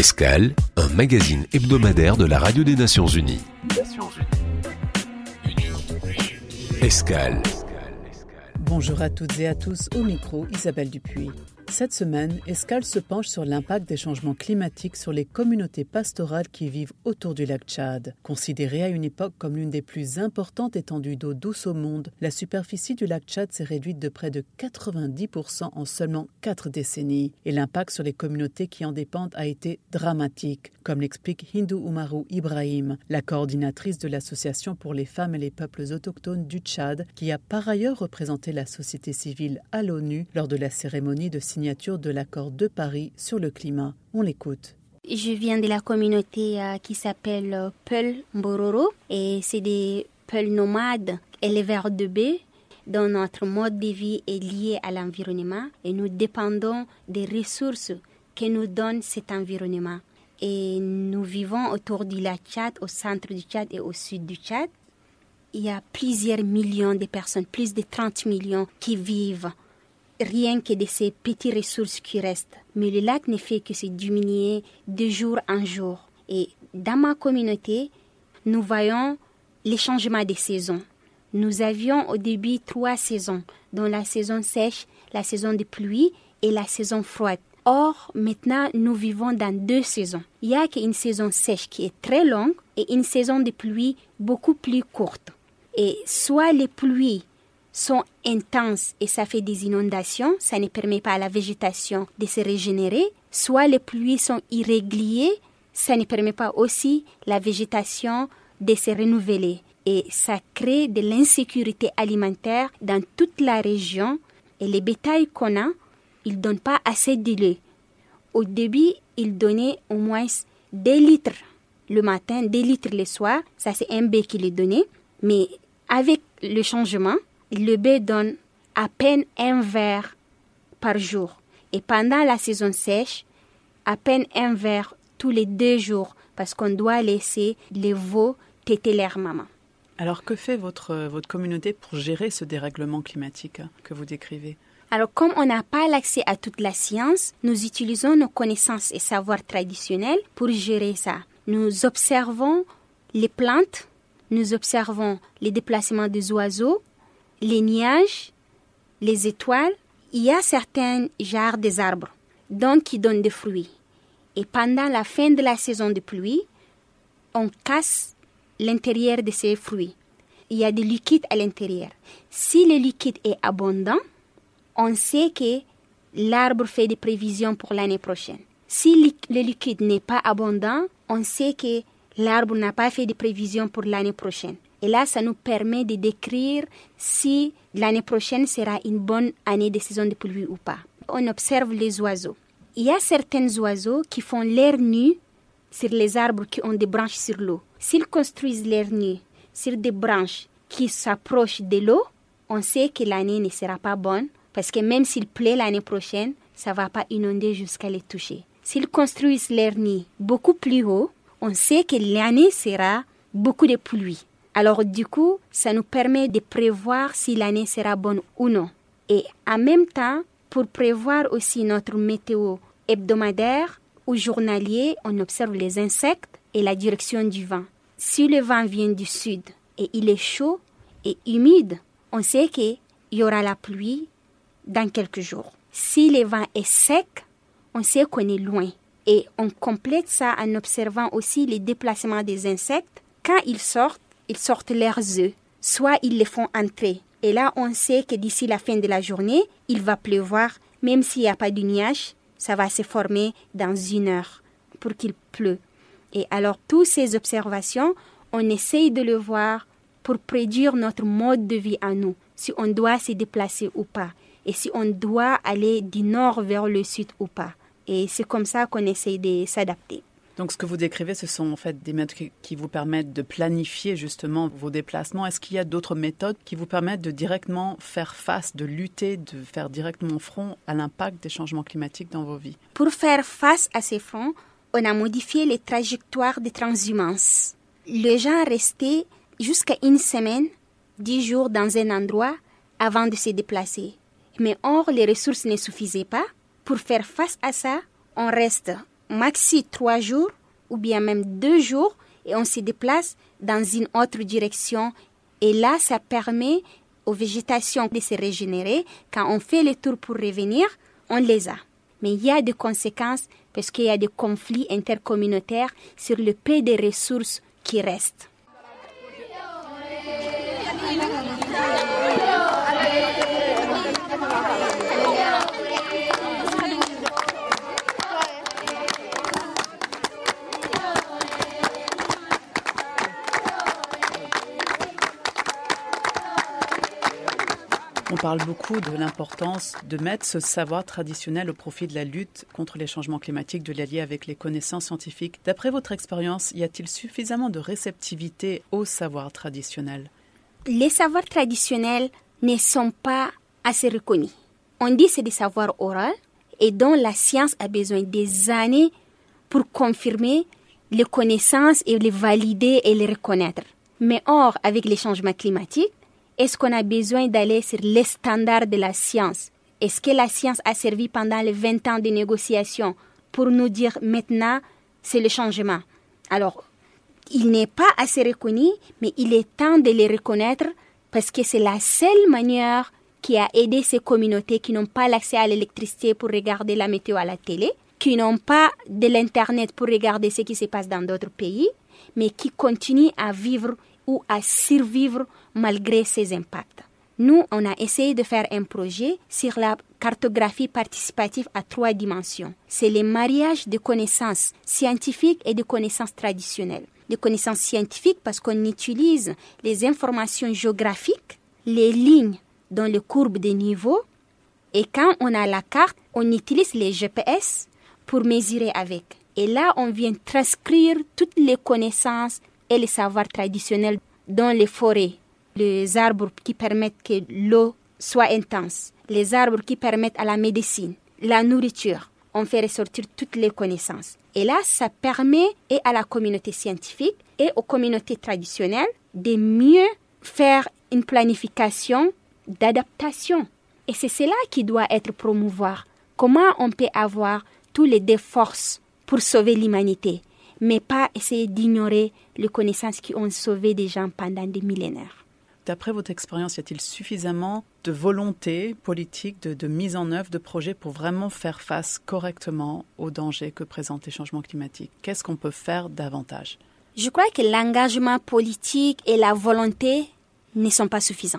Escale, un magazine hebdomadaire de la Radio des Nations Unies. Escale. Bonjour à toutes et à tous, au micro Isabelle Dupuis. Cette semaine, Escale se penche sur l'impact des changements climatiques sur les communautés pastorales qui vivent autour du lac Tchad. Considérée à une époque comme l'une des plus importantes étendues d'eau douce au monde, la superficie du lac Tchad s'est réduite de près de 90% en seulement 4 décennies. Et l'impact sur les communautés qui en dépendent a été dramatique, comme l'explique Hindou Oumarou Ibrahim, la coordinatrice de l'Association pour les femmes et les peuples autochtones du Tchad, qui a par ailleurs représenté la société civile à l'ONU lors de la cérémonie de signature de l'accord de Paris sur le climat. On l'écoute. Je viens de la communauté qui s'appelle Peul Mbororo et c'est des Peuls nomades éleveurs de bœufs dont notre mode de vie est lié à l'environnement et nous dépendons des ressources que nous donne cet environnement. Et nous vivons autour du lac Tchad, au centre du Tchad et au sud du Tchad. Il y a plusieurs millions de personnes, plus de 30 millions qui vivent rien que de ces petites ressources qui restent. Mais le lac ne fait que se diminuer de jour en jour. Et dans ma communauté, nous voyons les changements des saisons. Nous avions au début 3 saisons, dont la saison sèche, la saison de pluie et la saison froide. Or, maintenant, nous vivons dans 2 saisons. Il y a qu'une saison sèche qui est très longue et une saison de pluie beaucoup plus courte. Et soit les pluies sont intenses et ça fait des inondations, ça ne permet pas à la végétation de se régénérer, soit les pluies sont irrégulières, ça ne permet pas aussi la végétation de se renouveler. Et ça crée de l'insécurité alimentaire dans toute la région et les bétails qu'on a, ils ne donnent pas assez de lait. Au début, ils donnaient au moins 2 litres le matin, 2 litres le soir, ça c'est un bœuf qui les donnait, mais avec le changement, le bœuf donne à peine 1 verre par jour. Et pendant la saison sèche, à peine 1 verre tous les 2 jours parce qu'on doit laisser les veaux téter leur maman. Alors que fait votre communauté pour gérer ce dérèglement climatique que vous décrivez ? Alors comme on n'a pas l'accès à toute la science, nous utilisons nos connaissances et savoirs traditionnels pour gérer ça. Nous observons les plantes, nous observons les déplacements des oiseaux, les nuages, les étoiles. Il y a certains genres des arbres donc qui donnent des fruits. Et pendant la fin de la saison de pluie, on casse l'intérieur de ces fruits. Il y a des liquides à l'intérieur. Si le liquide est abondant, on sait que l'arbre fait des prévisions pour l'année prochaine. Si le liquide n'est pas abondant, on sait que l'arbre n'a pas fait de prévisions pour l'année prochaine. Et là, ça nous permet de décrire si l'année prochaine sera une bonne année de saison de pluie ou pas. On observe les oiseaux. Il y a certains oiseaux qui font leur nid sur les arbres qui ont des branches sur l'eau. S'ils construisent leur nid sur des branches qui s'approchent de l'eau, on sait que l'année ne sera pas bonne parce que même s'il pleut l'année prochaine, ça ne va pas inonder jusqu'à les toucher. S'ils construisent leur nid beaucoup plus haut, on sait que l'année sera beaucoup de pluie. Alors du coup, ça nous permet de prévoir si l'année sera bonne ou non. Et en même temps, pour prévoir aussi notre météo hebdomadaire ou journalier, on observe les insectes et la direction du vent. Si le vent vient du sud et il est chaud et humide, on sait qu'il y aura la pluie dans quelques jours. Si le vent est sec, on sait qu'on est loin. Et on complète ça en observant aussi les déplacements des insectes. Quand ils sortent leurs œufs, soit ils les font entrer. Et là, on sait que d'ici la fin de la journée, il va pleuvoir. Même s'il n'y a pas de nuage, ça va se former dans 1 heure pour qu'il pleut. Et alors, toutes ces observations, on essaye de le voir pour prédire notre mode de vie à nous, si on doit se déplacer ou pas, et si on doit aller du nord vers le sud ou pas. Et c'est comme ça qu'on essaye de s'adapter. Donc ce que vous décrivez, ce sont en fait des méthodes qui vous permettent de planifier justement vos déplacements. Est-ce qu'il y a d'autres méthodes qui vous permettent de directement faire face, de lutter, de faire directement front à l'impact des changements climatiques dans vos vies ? Pour faire face à ces fronts, on a modifié les trajectoires de transhumance. Les gens restaient jusqu'à 1 semaine, 10 jours dans un endroit avant de se déplacer. Mais or, les ressources ne suffisaient pas. Pour faire face à ça, on reste maxi 3 jours ou bien même 2 jours et on se déplace dans une autre direction. Et là, ça permet aux végétations de se régénérer. Quand on fait le tour pour revenir, on les a. Mais il y a des conséquences parce qu'il y a des conflits intercommunautaires sur le peu de ressources qui restent. On parle beaucoup de l'importance de mettre ce savoir traditionnel au profit de la lutte contre les changements climatiques, de l'allier avec les connaissances scientifiques. D'après votre expérience, y a-t-il suffisamment de réceptivité au savoir traditionnel? Les savoirs traditionnels ne sont pas assez reconnus. On dit que c'est des savoirs oraux et dont la science a besoin des années pour confirmer les connaissances et les valider et les reconnaître. Mais or, avec les changements climatiques, est-ce qu'on a besoin d'aller sur les standards de la science? Est-ce que la science a servi pendant les 20 ans de négociations pour nous dire maintenant, c'est le changement? Alors, il n'est pas assez reconnu, mais il est temps de les reconnaître parce que c'est la seule manière qui a aidé ces communautés qui n'ont pas l'accès à l'électricité pour regarder la météo à la télé, qui n'ont pas de l'Internet pour regarder ce qui se passe dans d'autres pays, mais qui continuent à vivre ou à survivre malgré ces impacts. Nous, on a essayé de faire un projet sur la cartographie participative à 3 dimensions. C'est le mariage de connaissances scientifiques et de connaissances traditionnelles. De connaissances scientifiques parce qu'on utilise les informations géographiques, les lignes dans les courbes de niveau, et quand on a la carte, on utilise les GPS pour mesurer avec. Et là, on vient transcrire toutes les connaissances et les savoirs traditionnels dans les forêts, les arbres qui permettent que l'eau soit intense, les arbres qui permettent à la médecine, la nourriture. On fait ressortir toutes les connaissances. Et là, ça permet et à la communauté scientifique et aux communautés traditionnelles de mieux faire une planification d'adaptation. Et c'est cela qui doit être promouvoir. Comment on peut avoir tous les deux forces pour sauver l'humanité, mais pas essayer d'ignorer les connaissances qui ont sauvé des gens pendant des millénaires. D'après votre expérience, y a-t-il suffisamment de volonté politique, de mise en œuvre de projets pour vraiment faire face correctement aux dangers que présentent les changements climatiques? Qu'est-ce qu'on peut faire davantage? Je crois que l'engagement politique et la volonté ne sont pas suffisants.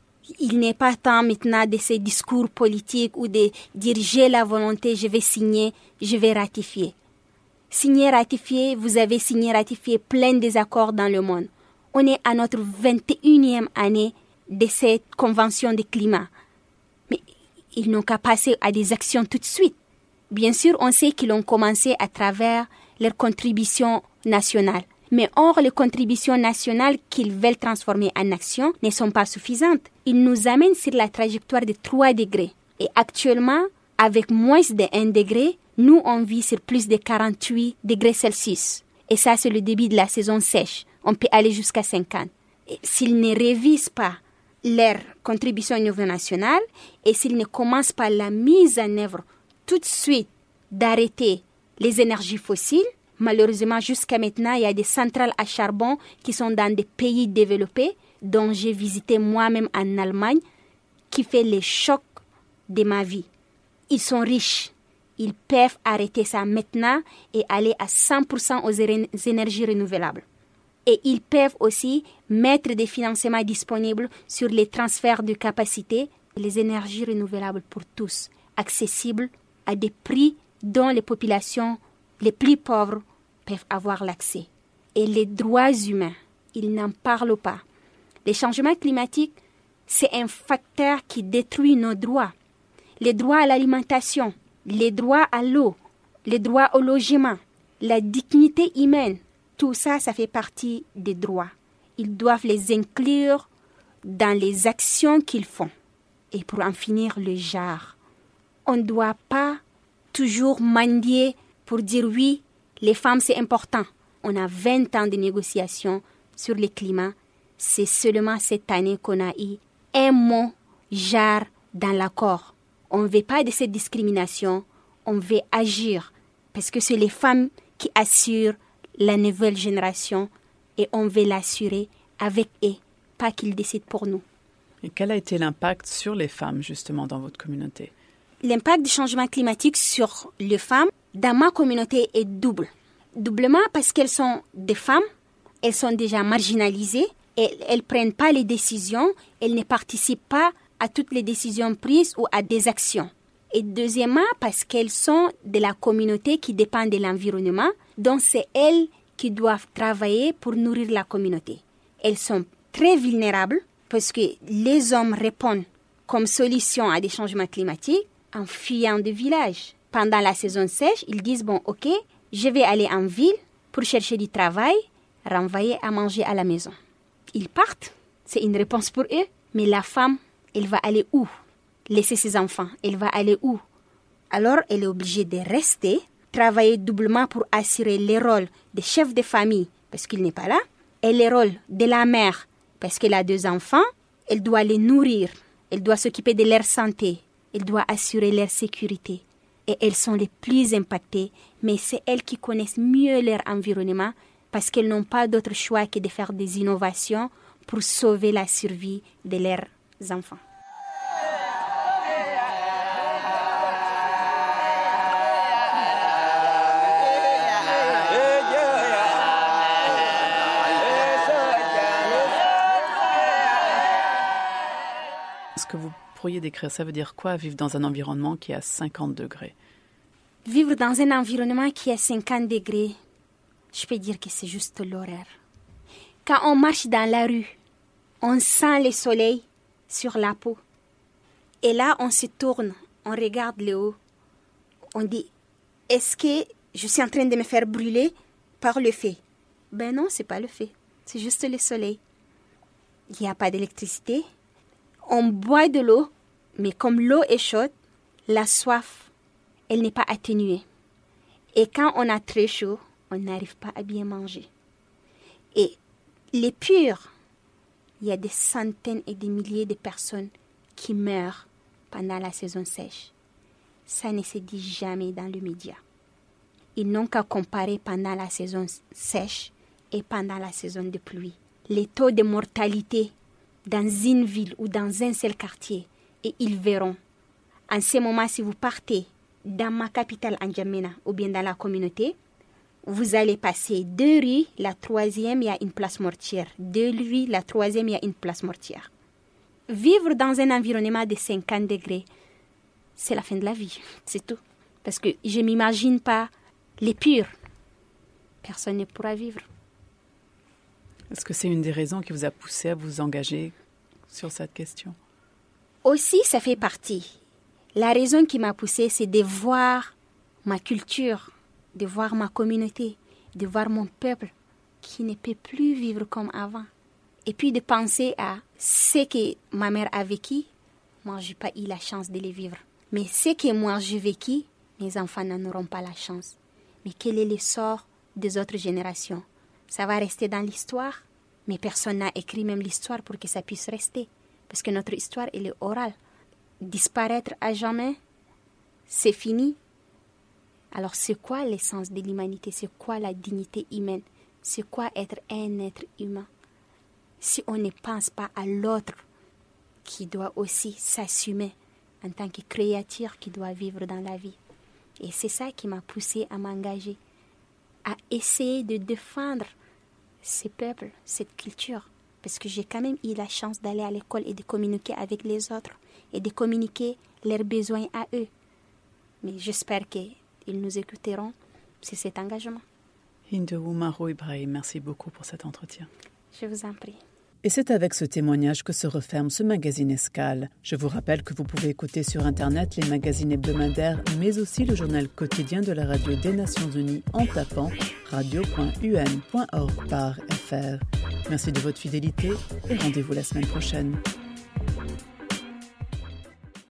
Il n'est pas temps maintenant de ces discours politiques ou de dire j'ai la volonté, je vais signer, je vais ratifier. Signer, ratifier, vous avez signé, ratifié plein des accords dans le monde. On est à notre 21e année de cette convention de climat. Mais ils n'ont qu'à passer à des actions tout de suite. Bien sûr, on sait qu'ils ont commencé à travers leurs contributions nationales. Mais or, les contributions nationales qu'ils veulent transformer en action ne sont pas suffisantes. Ils nous amènent sur la trajectoire de 3 degrés. Et actuellement, avec moins de 1 degré, nous, on vit sur plus de 48 degrés Celsius. Et ça, c'est le début de la saison sèche. On peut aller jusqu'à 50. Et s'ils ne révisent pas leur contribution au niveau national et s'ils ne commencent pas la mise en œuvre tout de suite d'arrêter les énergies fossiles, malheureusement, jusqu'à maintenant, il y a des centrales à charbon qui sont dans des pays développés, dont j'ai visité moi-même en Allemagne, qui fait les chocs de ma vie. Ils sont riches. Ils peuvent arrêter ça maintenant et aller à 100% aux énergies renouvelables. Et ils peuvent aussi mettre des financements disponibles sur les transferts de capacité, les énergies renouvelables pour tous, accessibles à des prix dont les populations les plus pauvres peuvent avoir l'accès. Et les droits humains, ils n'en parlent pas. Les changements climatiques, c'est un facteur qui détruit nos droits. Les droits à l'alimentation, les droits à l'eau, les droits au logement, la dignité humaine, tout ça, ça fait partie des droits. Ils doivent les inclure dans les actions qu'ils font. Et pour en finir le genre, on ne doit pas toujours mendier pour dire oui, les femmes c'est important. On a 20 ans de négociations sur le climat. C'est seulement cette année qu'on a eu un mot genre dans l'accord. On ne veut pas de cette discrimination, on veut agir Parce que c'est les femmes qui assurent la nouvelle génération et on veut l'assurer avec eux, pas qu'ils décident pour nous. Et quel a été l'impact sur les femmes, justement, dans votre communauté? L'impact du changement climatique sur les femmes, dans ma communauté, est double. Doublement parce qu'elles sont des femmes, elles sont déjà marginalisées, et elles ne prennent pas les décisions, elles ne participent pas à toutes les décisions prises ou à des actions. Et deuxièmement, parce qu'elles sont de la communauté qui dépend de l'environnement, donc c'est elles qui doivent travailler pour nourrir la communauté. Elles sont très vulnérables parce que les hommes répondent comme solution à des changements climatiques en fuyant du village. Pendant la saison sèche, ils disent, bon, ok, je vais aller en ville pour chercher du travail, renvoyer à manger à la maison. Ils partent, c'est une réponse pour eux, mais la femme, elle va aller où? Laisser ses enfants, elle va aller où? Alors, elle est obligée de rester, travailler doublement pour assurer les rôles des chefs de famille, parce qu'il n'est pas là, et les rôles de la mère, parce qu'elle a 2 enfants, elle doit les nourrir, elle doit s'occuper de leur santé, elle doit assurer leur sécurité. Et elles sont les plus impactées, mais c'est elles qui connaissent mieux leur environnement parce qu'elles n'ont pas d'autre choix que de faire des innovations pour sauver la survie de leurs enfants. Est-ce que vous pourriez décrire, ça veut dire quoi, vivre dans un environnement qui est à 50 degrés? Vivre dans un environnement qui est à 50 degrés, je peux dire que c'est juste l'horreur. Quand on marche dans la rue, on sent le soleil sur la peau. Et là, on se tourne, on regarde le haut. On dit, est-ce que je suis en train de me faire brûler par le feu? Ben non, c'est pas le feu, c'est juste le soleil. Il n'y a pas d'électricité. On boit de l'eau, mais comme l'eau est chaude, la soif, elle n'est pas atténuée. Et quand on a très chaud, on n'arrive pas à bien manger. Et les purs, il y a des centaines et des milliers de personnes qui meurent pendant la saison sèche. Ça ne se dit jamais dans les médias. Ils n'ont qu'à comparer pendant la saison sèche et pendant la saison de pluie. Les taux de mortalité dans une ville ou dans un seul quartier, et ils verront. En ce moment, si vous partez dans ma capitale, N'Djamena, ou bien dans la communauté, vous allez passer 2 rues, la 3e, il y a une place mortière. 2 rues, la 3e, il y a une place mortière. Vivre dans un environnement de 50 degrés, c'est la fin de la vie, c'est tout. Parce que je ne m'imagine pas les purs. Personne ne pourra vivre. Est-ce que c'est une des raisons qui vous a poussé à vous engager sur cette question? Aussi, ça fait partie. La raison qui m'a poussée, c'est de voir ma culture, de voir ma communauté, de voir mon peuple qui ne peut plus vivre comme avant. Et puis de penser à ce que ma mère a vécu, moi je n'ai pas eu la chance de le vivre. Mais ce que moi j'ai vécu, mes enfants n'en auront pas la chance. Mais quel est le sort des autres générations? Ça va rester dans l'histoire, mais personne n'a écrit même l'histoire pour que ça puisse rester. Parce que notre histoire, elle est orale. Disparaître à jamais, c'est fini. Alors c'est quoi l'essence de l'humanité? C'est quoi la dignité humaine? C'est quoi être un être humain? Si on ne pense pas à l'autre qui doit aussi s'assumer en tant que créature qui doit vivre dans la vie. Et c'est ça qui m'a poussée à m'engager, à essayer de défendre ces peuples, cette culture. Parce que j'ai quand même eu la chance d'aller à l'école et de communiquer avec les autres et de communiquer leurs besoins à eux. Mais j'espère qu'ils nous écouteront sur cet engagement. Hinde Oumarou Ibrahim, merci beaucoup pour cet entretien. Je vous en prie. Et c'est avec ce témoignage que se referme ce magazine Escale. Je vous rappelle que vous pouvez écouter sur Internet les magazines hebdomadaires, mais aussi le journal quotidien de la radio des Nations Unies en tapant radio.un.org/fr. Merci de votre fidélité et rendez-vous la semaine prochaine.